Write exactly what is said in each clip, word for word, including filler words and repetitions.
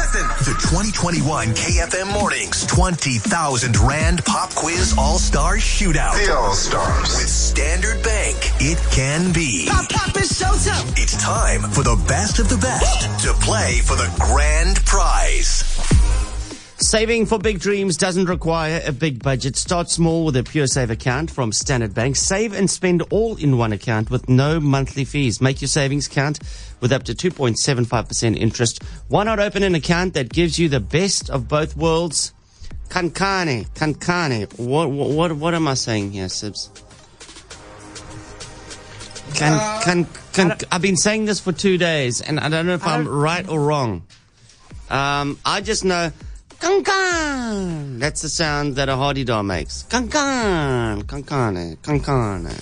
Listen. The twenty twenty-one K F M Mornings twenty thousand Rand Pop Quiz All-Star Shootout. The All-Stars. With Standard Bank, it can be. Pop, pop, it's showtime. It's time for the best of the best to play for the grand prize. Saving for big dreams doesn't require a big budget. Start small with a PureSave account from Standard Bank. Save and spend all in one account with no monthly fees. Make your savings count with up to two point seven five percent interest. Why not open an account that gives you the best of both worlds? Kankane, kankane. What, what, what am I saying here, Sibs? Can, can, can, I've been saying this for two days, and I don't know if I'm right or wrong. Um, I just know... Kankan. That's the sound that a hardy-dar makes. Kankan. Kankane. Kankane.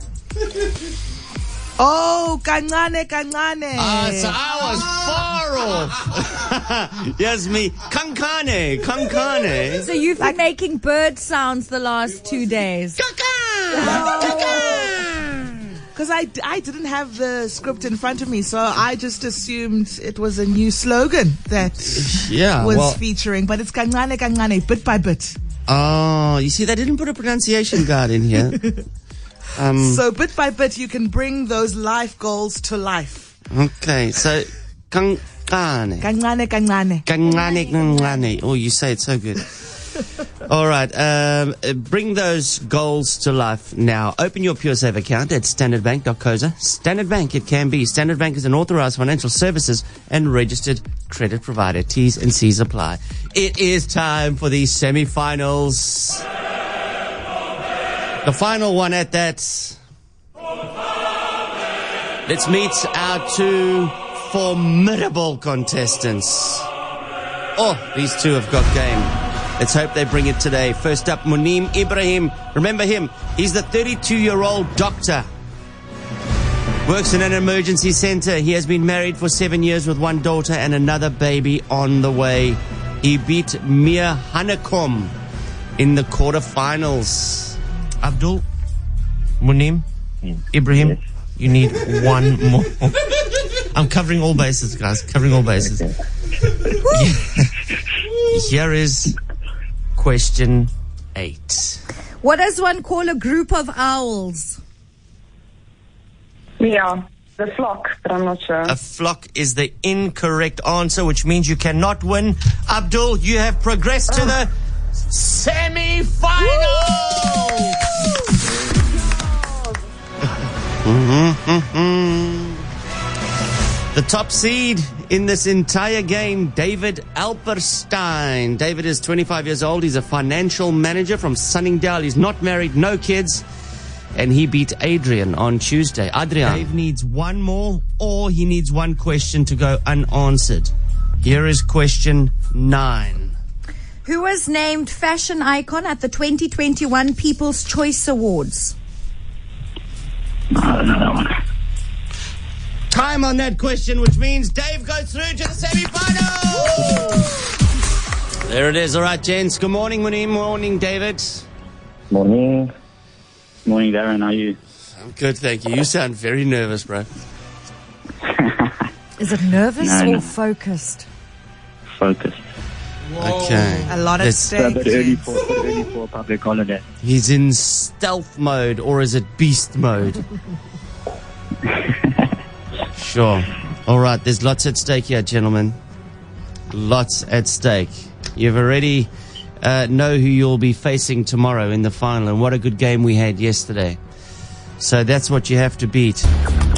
Oh, kancane, kancane. Ah, so I was far off. Yes, me. Kankane. Kankane. So you've been making bird sounds the last two days. Because I, I didn't have the script in front of me, so I just assumed it was a new slogan that yeah, was well, featuring. But it's kancane, kancane, bit by bit. Oh, you see, they didn't put a pronunciation guide in here. Um, so bit by bit, you can bring those life goals to life. Okay, so kankane. Kancane, kancane. Kankane, kankane. Oh, you say it so good. All right, um, bring those goals to life now. Open your PureSave account at standard bank dot co za. Standard Bank, it can be. Standard Bank is an authorized financial services and registered credit provider. T's and C's apply. It is time for the semi-finals. The final one at that. Let's meet our two formidable contestants. Oh, these two have got game. Let's hope they bring it today. First up, Muneem Ibrahim. Remember him. He's the thirty-two-year-old doctor. Works in an emergency center. He has been married for seven years with one daughter and another baby on the way. He beat Mia Hanekom in the quarterfinals. Abdul, Muneem, Ibrahim, yes. You need one more. I'm covering all bases, guys. Covering all bases. Here is question eight. What does one call a group of owls? Yeah, the flock, but I'm not sure. A flock is the incorrect answer, which means you cannot win. Abdul, you have progressed oh. to the semi-final! The top seed in this entire game, David Alperstein. David is twenty-five years old. He's a financial manager from Sunningdale. He's not married, no kids. And he beat Adrian on Tuesday. Adrian. Dave needs one more, or he needs one question to go unanswered. Here is question nine. Who was named fashion icon at the twenty twenty-one People's Choice Awards? I don't know that one. Time on that question, which means Dave goes through to the semi-final. There it is. All right, gents. Good morning, Muneem. Morning, David. Morning. Morning, Darren. How are you? I'm good, thank you. You sound very nervous, bro. Is it nervous no, or no. focused? Focused. Okay. A lot at Let's, stake. A bit early for, a bit early for a public holiday. He's in stealth mode, or is it beast mode? Sure. All right, there's lots at stake here, gentlemen. Lots at stake. You've already uh, know who you'll be facing tomorrow in the final, and what a good game we had yesterday. So that's what you have to beat.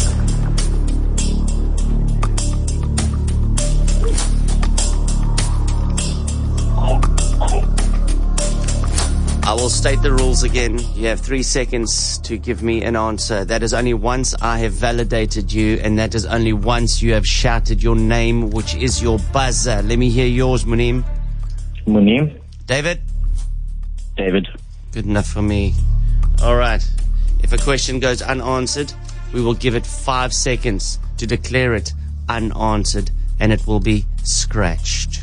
I will state the rules again. You have three seconds to give me an answer. That is only once I have validated you, and that is only once you have shouted your name, which is your buzzer. Let me hear yours, Muneem. Muneem. David? David. Good enough for me. All right. If a question goes unanswered, we will give it five seconds to declare it unanswered, and it will be scratched.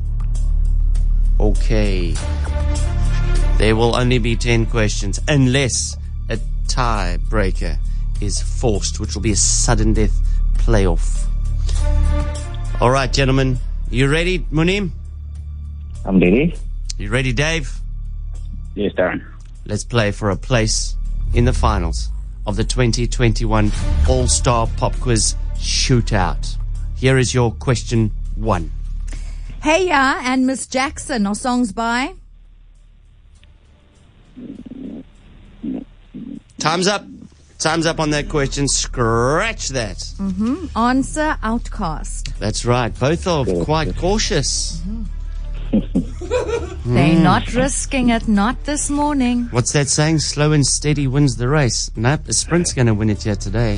Okay. There will only be ten questions unless a tiebreaker is forced, which will be a sudden death playoff. All right, gentlemen, You ready, Munim? I'm ready. You ready, Dave? Yes, Darren. Let's play for a place in the finals of the twenty twenty-one All-Star Pop Quiz Shootout. Here is your question one. Hey Ya and Miss Jackson are songs by? Time's up. Time's up on that question. Scratch that. Mm-hmm. Answer, Outcast. That's right. Both are quite cautious. Mm-hmm. They're not risking it, not this morning. What's that saying? Slow and steady wins the race. Nope, a sprint's going to win it here today.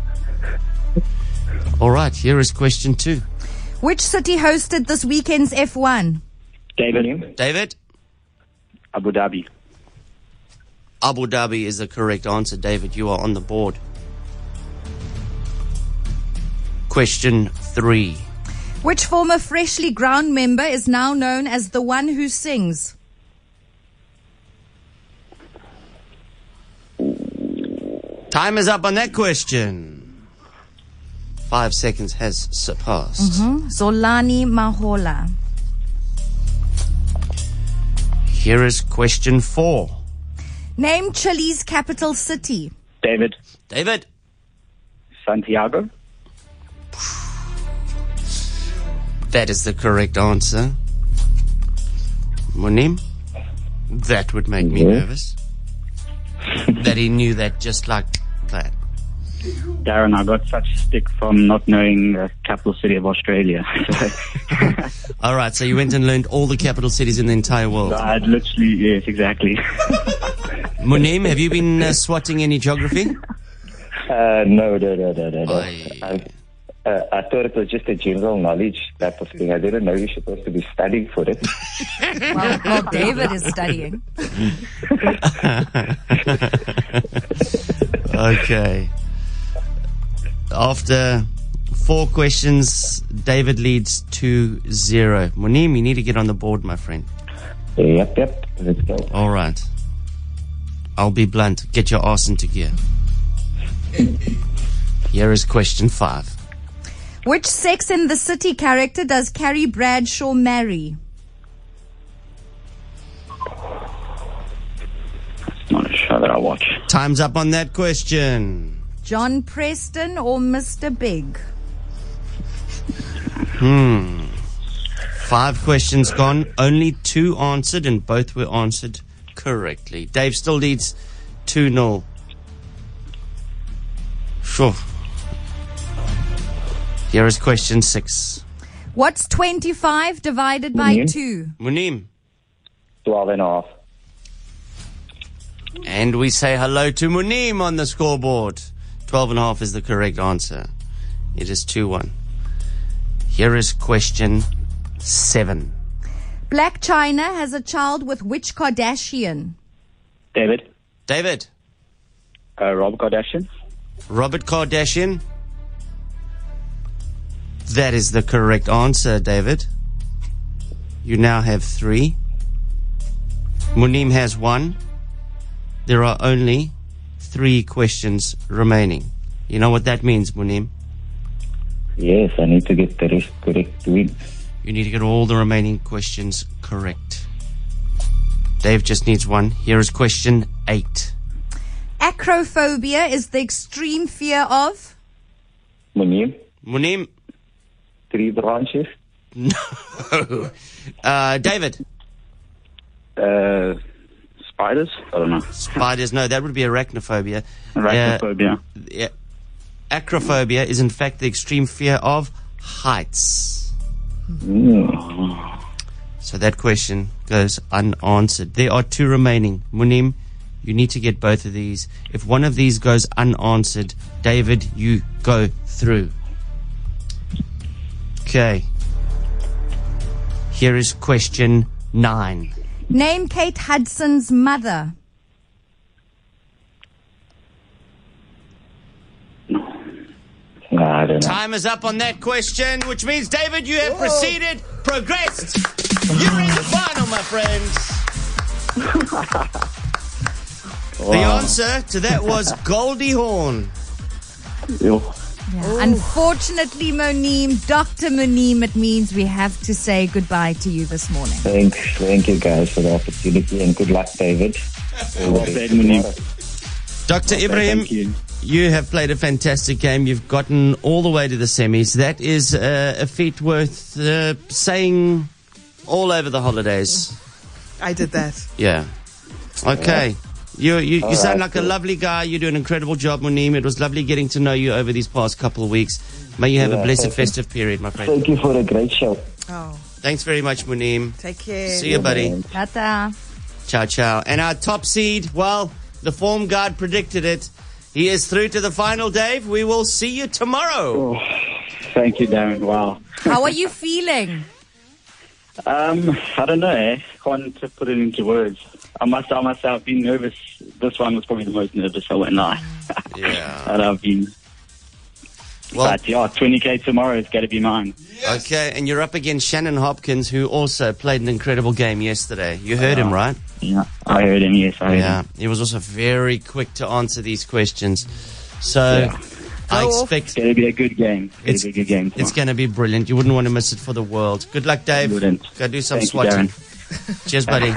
All right, here is question two. Which city hosted this weekend's F one? David. David? Abu Dhabi. Abu Dhabi is the correct answer. David, you are on the board. Question three. Which former Freshly Ground member is now known as the one who sings? Time is up on that question. Five seconds has surpassed. Mm-hmm. Zolani Mahola. Here is question four. Name Chile's capital city. David. David? Santiago. That is the correct answer. Munim? That would make me Yeah. nervous. That he knew that just like that. Darren, I got such stick from not knowing the capital city of Australia. All right, so you went and learned all the capital cities in the entire world. I literally, yes, exactly. Munim, have you been uh, swatting any geography? Uh, no, no, no, no, no. no. Aye. I, uh, I thought it was just a general knowledge type of thing. I didn't know you're supposed to be studying for it. Well, well David is studying. Okay. After four questions, David leads two zero. Munim, you need to get on the board, my friend. Yep, yep. Let's go. All right. I'll be blunt. Get your arse into gear. Here is question five. Which Sex and the City character does Carrie Bradshaw marry? Not a show that I watch. Time's up on that question. John Preston or Mister Big? Hmm. Five questions gone. Only two answered, and both were answered correctly. Dave still leads two nil. Sure. Here is question six. What's twenty-five divided by Munim? two? Munim. Twelve and a half. And we say hello to Munim on the scoreboard. Twelve and a half is the correct answer. It is two one. Here is question seven. Black China has a child with which Kardashian? David. David. Uh, Rob Kardashian. Robert Kardashian. That is the correct answer, David. You now have three. Munim has one. There are only three questions remaining. You know what that means, Munim? Yes, I need to get the rest correct to win. You need to get all the remaining questions correct. Dave just needs one. Here is question eight. Acrophobia is the extreme fear of? Munim, Munim? three branches. No. Uh, David? Uh, spiders? I don't know. Spiders? No, that would be arachnophobia. Arachnophobia. Uh, yeah. Acrophobia is in fact the extreme fear of heights. Mm. So that question goes unanswered. There are two remaining. Munim, you need to get both of these. If one of these goes unanswered, David, you go through. Okay. Here is question nine. Name Kate Hudson's mother. I don't know. Time is up on that question, which means, David, you have proceeded, progressed. You're in the final, my friends. The answer to that was Goldie Hawn. Yo. Yeah. Unfortunately, Moneem, Doctor Moneem, it means we have to say goodbye to you this morning. Thanks. Thank you guys for the opportunity and good luck, David. Well played, Moneem. Doctor Ibrahim, Thank you. you have played a fantastic game. You've gotten all the way to the semis. That is uh, a feat worth uh, saying all over the holidays. I did that. Yeah. Okay. You you, you sound right, like a cool. lovely guy. You do an incredible job, Moneem. It was lovely getting to know you over these past couple of weeks. May you have Yeah, a blessed thank you. festive period, my friend. Thank you for a great show. Oh, Thanks very much, Moneem. take care. See you, buddy. Tata. Ciao, ciao. And our top seed, well, the form guard predicted it. He is through to the final, Dave. We will see you tomorrow. Oh, thank you, Darren. Wow. How are you feeling? Um, I don't know. Eh? Can't put it into words. I must, I must have been nervous. This one was probably the most nervous. I won't lie. Yeah. And I've been. Well, But yeah, twenty K tomorrow is going to be mine. okay, and you're up against Shannon Hopkins, who also played an incredible game yesterday. You heard him, right? Yeah, I heard him. Yes, I heard Yeah. him. He was also very quick to answer these questions. So Yeah. I Go off. expect It's going to be a good game. It's It's- going to be a good game. it's going to be brilliant. You wouldn't want to miss it for the world. Good luck, Dave. Wouldn't. Go do some Thank you, swatting. Darren. Cheers, buddy.